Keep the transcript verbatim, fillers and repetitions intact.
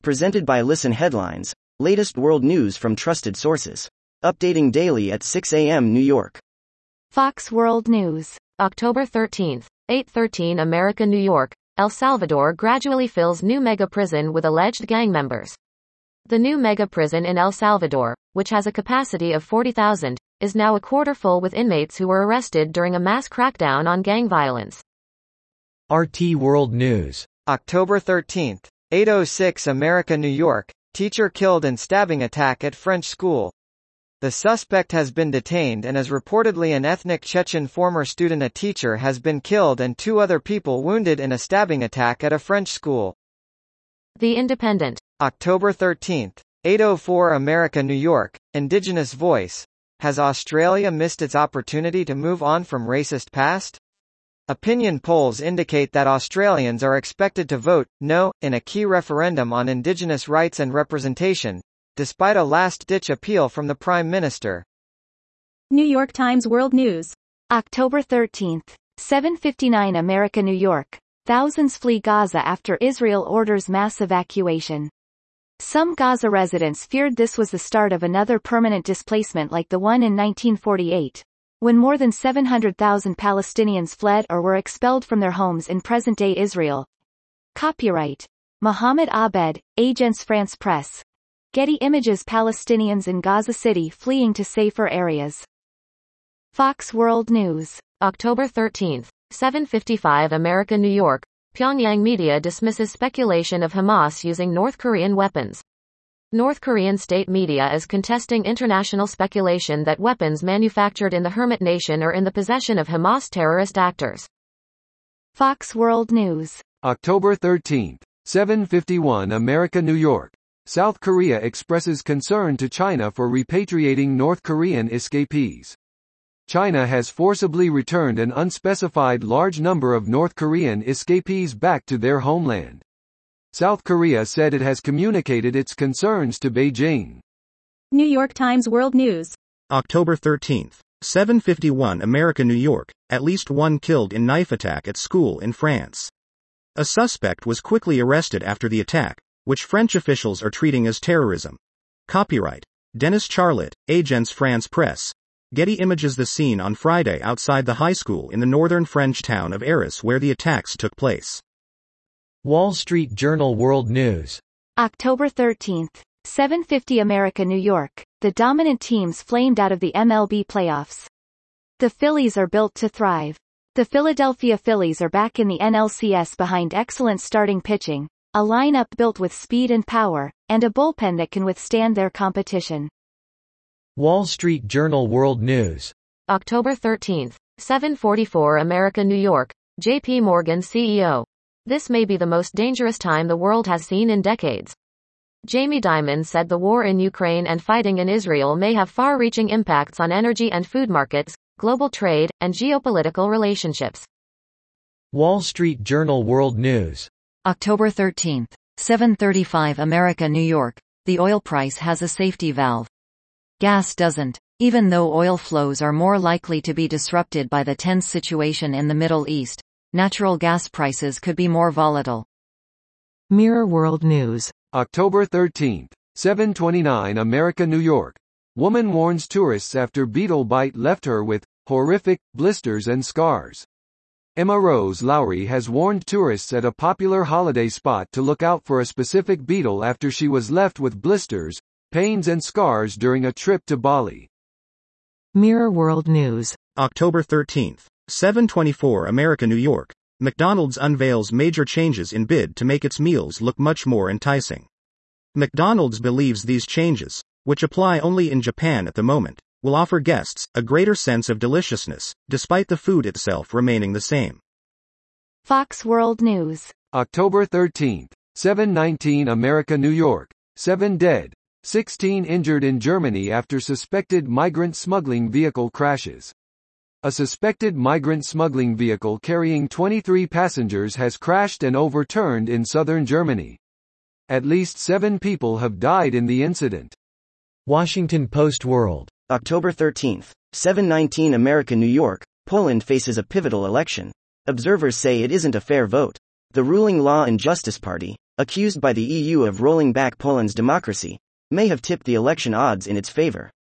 Presented by Listen Headlines, latest world news from trusted sources. Updating daily at six a m New York. Fox World News. October thirteenth, eight thirteen America, New York. El Salvador gradually fills new mega prison with alleged gang members. The new mega prison in El Salvador, which has a capacity of forty thousand, is now a quarter full with inmates who were arrested during a mass crackdown on gang violence. R T World News. October thirteenth, eight oh six America, New York. Teacher killed in stabbing attack at French school. The suspect has been detained and is reportedly an ethnic Chechen former student. A teacher has been killed and two other people wounded in a stabbing attack at a French school. The Independent. October thirteenth, eight oh four America, New York. Indigenous Voice. Has Australia missed its opportunity to move on from racist past? Opinion polls indicate that Australians are expected to vote no in a key referendum on Indigenous rights and representation, despite a last-ditch appeal from the Prime Minister. New York Times World News. October thirteenth, seven fifty-nine America, New York. Thousands flee Gaza after Israel orders mass evacuation. Some Gaza residents feared this was the start of another permanent displacement like the one in nineteen forty-eight, when more than seven hundred thousand Palestinians fled or were expelled from their homes in present-day Israel. Copyright Mohammed Abed, Agence France Presse. Getty Images. Palestinians in Gaza City fleeing to safer areas. Fox World News. October thirteenth, seven fifty-five America, New York. Pyongyang media dismisses speculation of Hamas using North Korean weapons. North Korean state media is contesting international speculation that weapons manufactured in the Hermit Nation are in the possession of Hamas terrorist actors. Fox World News. October thirteenth, seven fifty-one America, New York. South Korea expresses concern to China for repatriating North Korean escapees. China has forcibly returned an unspecified large number of North Korean escapees back to their homeland. South Korea said it has communicated its concerns to Beijing. New York Times World News. October thirteenth, seven fifty-one America, New York. At least one killed in knife attack at school in France. A suspect was quickly arrested after the attack, which French officials are treating as terrorism. Copyright Denis Charlotte, Agence France Presse. Getty Images. The scene on Friday outside the high school in the northern French town of Arras where the attacks took place. Wall Street Journal World News. October thirteenth, seven fifty America, New York. The dominant teams flamed out of the M L B playoffs. The Phillies are built to thrive. The Philadelphia Phillies are back in the N L C S behind excellent starting pitching, a lineup built with speed and power, and a bullpen that can withstand their competition. Wall Street Journal World News. October thirteenth, seven forty-four America, New York. J P Morgan C E O. This may be the most dangerous time the world has seen in decades. Jamie Dimon said the war in Ukraine and fighting in Israel may have far-reaching impacts on energy and food markets, global trade, and geopolitical relationships. Wall Street Journal World News. October thirteenth, seven thirty-five America, New York. The oil price has a safety valve. Gas doesn't. Even though oil flows are more likely to be disrupted by the tense situation in the Middle East, natural gas prices could be more volatile. Mirror World News. October thirteenth, seven twenty-nine America, New York. Woman warns tourists after beetle bite left her with horrific blisters and scars. Emma Rose Lowry has warned tourists at a popular holiday spot to look out for a specific beetle after she was left with blisters, pains and scars during a trip to Bali. Mirror World News. October thirteenth, seven twenty-four America, New York. McDonald's unveils major changes in bid to make its meals look much more enticing. McDonald's believes these changes, which apply only in Japan at the moment, will offer guests a greater sense of deliciousness, despite the food itself remaining the same. Fox World News. October thirteenth, seven nineteen America, New York. Seven dead, sixteen injured in Germany after suspected migrant smuggling vehicle crashes. A suspected migrant smuggling vehicle carrying twenty-three passengers has crashed and overturned in southern Germany. At least seven people have died in the incident. Washington Post World. October thirteenth, seven nineteen America, New York. Poland faces a pivotal election. Observers say it isn't a fair vote. The ruling Law and Justice Party, accused by the E U of rolling back Poland's democracy, may have tipped the election odds in its favor.